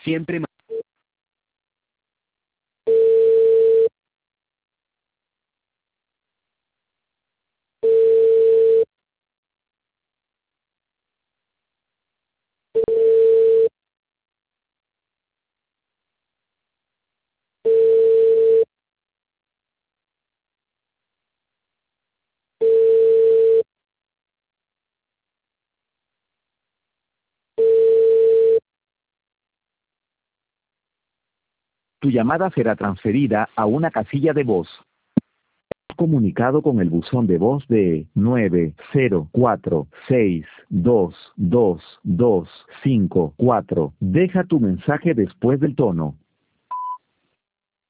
Siempre tu llamada será transferida a una casilla de voz. Comunicado con el buzón de voz de 904622254. Deja tu mensaje después del tono.